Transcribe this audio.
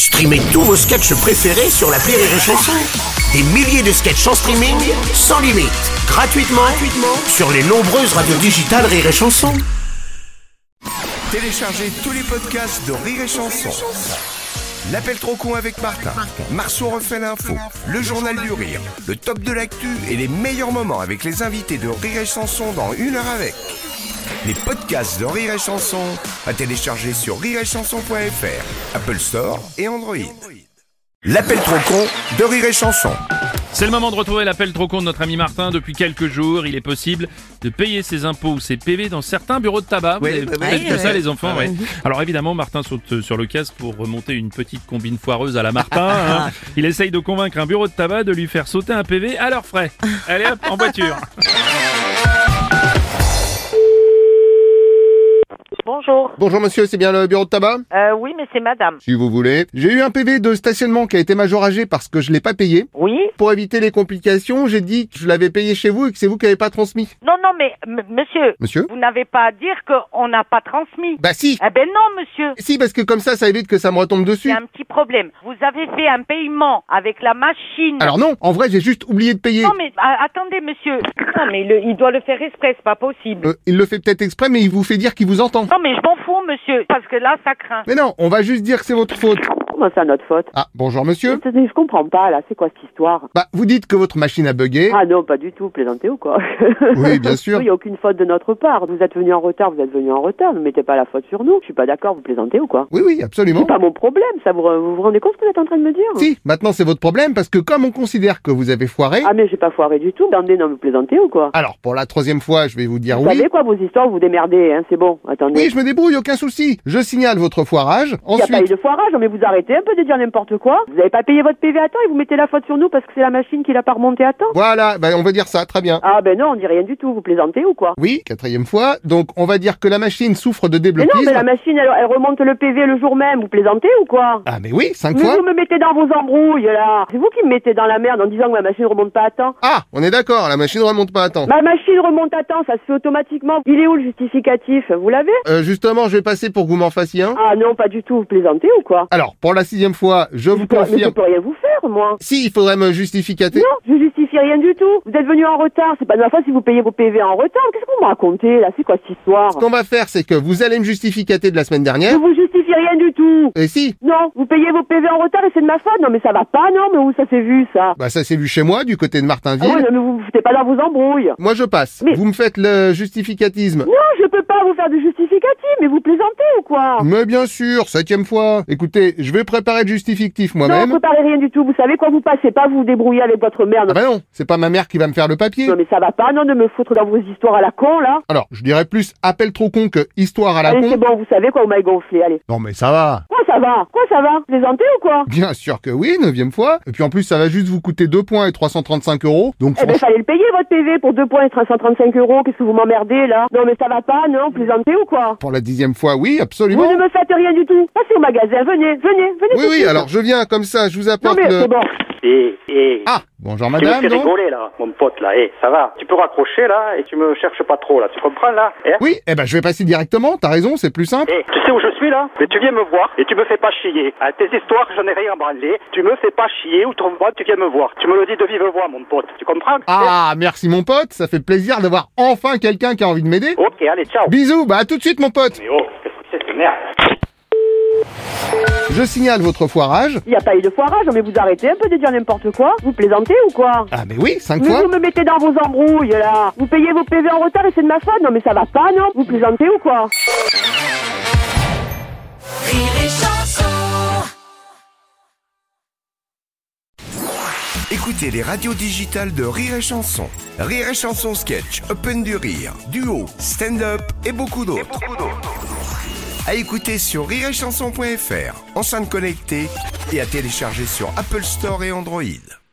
Streamez tous vos sketchs préférés sur l'appli Rire et Chanson. Des milliers de sketchs en streaming, sans limite, gratuitement sur les nombreuses radios digitales Rire et Chanson. Téléchargez tous les podcasts de Rire et Chanson. L'appel trop con avec Martin, Marceau refait l'info, le journal du rire, le top de l'actu et les meilleurs moments avec les invités de Rire et Chanson dans 1 heure avec. Les podcasts de Rire et Chanson à télécharger sur rireetchanson.fr, Apple Store et Android. L'appel trop con de Rire et Chanson. C'est le moment de retrouver l'appel trop con de notre ami Martin. Depuis quelques jours, il est possible de payer ses impôts ou ses PV dans certains bureaux de tabac. Vous avez peut-être que ça, les enfants. Ouais. Alors évidemment, Martin saute sur le casque pour remonter une petite combine foireuse à la Martin. Hein. Il essaye de convaincre un bureau de tabac de lui faire sauter un PV à leurs frais. Allez hop, en voiture. Bonjour. Bonjour monsieur, c'est bien le bureau de tabac ? Oui, mais c'est madame. Si vous voulez. J'ai eu un PV de stationnement qui a été majoragé parce que je l'ai pas payé. Oui. Pour éviter les complications, j'ai dit que je l'avais payé chez vous et que c'est vous qui n'avez pas transmis. Non, mais monsieur. Monsieur ? Vous n'avez pas à dire qu'on n'a pas transmis. Bah si. Eh ben non, monsieur. Si, parce que comme ça évite que ça me retombe Il dessus. y a un petit problème. Vous avez fait un paiement avec la machine. Alors non, en vrai j'ai juste oublié de payer. Non, mais attendez, monsieur. Non, mais il doit le faire exprès, c'est pas possible. Il le fait peut-être exprès, mais il vous fait dire qu'il vous entend. Non, mais je m'en fous, monsieur. Parce que là, ça craint. Mais non, on va juste dire que c'est votre faute. Comment ça, notre faute? Ah, bonjour monsieur. Je comprends pas, là. C'est quoi cette histoire? Bah, vous dites que votre machine a bugué. Ah non, pas du tout. Plaisantez ou quoi? Oui, bien sûr. Il n'y a aucune faute de notre part. Vous êtes venu en retard, vous êtes venu en retard. Ne mettez pas la faute sur nous. Je suis pas d'accord. Vous plaisantez ou quoi? Oui, absolument. C'est pas mon problème. Ça vous vous rendez compte ce que vous êtes en train de me dire? Si, maintenant c'est votre problème parce que comme on considère que vous avez foiré... Ah mais j'ai pas foiré du tout. Attendez, non, vous plaisantez ou quoi? Alors, pour la 3e fois, je vais vous dire Vous oui. savez quoi, vos histoires, vous démerdez, hein, c'est bon. Attendez. Oui, je me débrouille, aucun souci. Je signale votre foirage. Il n'y a pas eu Ensuite... de foirage, mais vous arrêtez un peu de dire n'importe quoi. Vous n'avez pas payé votre PV à temps et vous mettez la faute sur nous parce que c'est la machine qui l'a pas remonté à temps. Voilà, on va dire ça, très bien. Ah ben non, on dit rien du tout. Vous plaisantez ou quoi? Oui, 4e fois. Donc, on va dire que la machine souffre de Mais débloquisme. non, mais la machine, elle remonte le PV le jour même. Vous plaisantez ou quoi? Ah, mais oui, 5 Mais fois. vous me mettez dans vos embrouilles, là. C'est vous qui me mettez dans la merde en disant que ma machine remonte pas à temps. Ah, on est d'accord, la machine remonte pas à temps. Ma machine remonte à temps, ça se fait automatiquement. Il est où le justificatif? Vous l'avez? Justement, je vais passer pour que vous m'en fassiez un. Ah non, pas du tout. Vous plaisantez ou quoi? Alors, pour la 6e fois, je vous Mais je confirme... peux rien vous faire, moi. Si, il faudrait me justificater. Non, je justifie rien du tout. Vous êtes venu en retard. C'est pas de ma faute si vous payez vos PV en retard. Qu'est-ce que vous me racontez, là? C'est quoi cette histoire? Ce qu'on va faire, c'est que vous allez me justificater de la semaine Je dernière. vous justifie rien du tout. Et si, Non, vous payez vos PV en retard et c'est de ma faute. Non, mais ça va pas, non? Mais où ça s'est vu, ça? bah ça s'est vu chez moi, du côté de Ah Martinville. ouais, non, mais vous foutez pas dans vos embrouilles. Moi, je passe. Mais- Vous me faites le justificatisme. Non, je peux pas vous faire de justificatif, mais vous plaisantez ou quoi? Mais bien sûr, 7e fois. Écoutez, je vais préparer le justificatif Non, moi-même. préparez rien du tout. Vous savez quoi, vous passez pas, vous vous débrouillez avec votre merde. Ah bah non, c'est pas ma mère qui va me faire le papier. Non, mais ça va pas, non, de me foutre dans vos histoires à la con, là. Alors, je dirais plus appel trop con que histoire à la Allez, con. c'est bon, vous savez quoi, vous m'avez gonflé, allez. Non mais ça va. Quoi, ça va? Quoi, ça va? Plaisantez ou quoi? Bien sûr que oui, 9e fois. Et puis en plus, ça va juste vous coûter 2 points et 335 euros. Donc Eh ben, fallait le payer, votre PV, pour 2 points et 335 euros. Qu'est-ce que vous m'emmerdez, là? Non, mais ça va pas, non? Plaisantez ou quoi? pour la 10e fois, oui, Vous absolument. ne me faites rien du tout. Passez au magasin, venez. Oui, tout de oui, suite. alors je viens comme ça, je vous Non, apporte mais le... c'est bon. Ah, bonjour Tu me madame, fais non? rigoler là, mon pote là, ça va. Tu peux raccrocher là et tu me cherches pas trop là, tu comprends là? Oui, je vais passer directement, t'as raison, c'est plus simple. Tu sais où je suis là? Mais tu viens me voir et tu me fais pas chier. À tes histoires, j'en ai rien à branler. Tu me fais pas chier ou tu viens me voir. Tu me le dis de vive voix, mon pote. Tu comprends? Ah, merci mon pote, ça fait plaisir d'avoir enfin quelqu'un qui a envie de m'aider. Ok, allez, ciao. Bisous, à tout de suite mon pote. Mais oh, qu'est-ce que c'est cette merde? Je signale votre foirage. Il n'y a pas eu de foirage, mais vous arrêtez un peu de dire n'importe quoi. Vous plaisantez ou quoi? Ah mais oui, 5 Mais fois. vous me mettez dans vos embrouilles, là. Vous payez vos PV en retard et c'est de ma faute. Non, mais ça va pas, non? Vous plaisantez ou quoi? Écoutez les radios digitales de Rire et Chanson. Rire et Chanson sketch, Open du rire, duo, stand-up et beaucoup d'autres. À écouter sur rireetchanson.fr, enceinte connectée et à télécharger sur Apple Store et Android.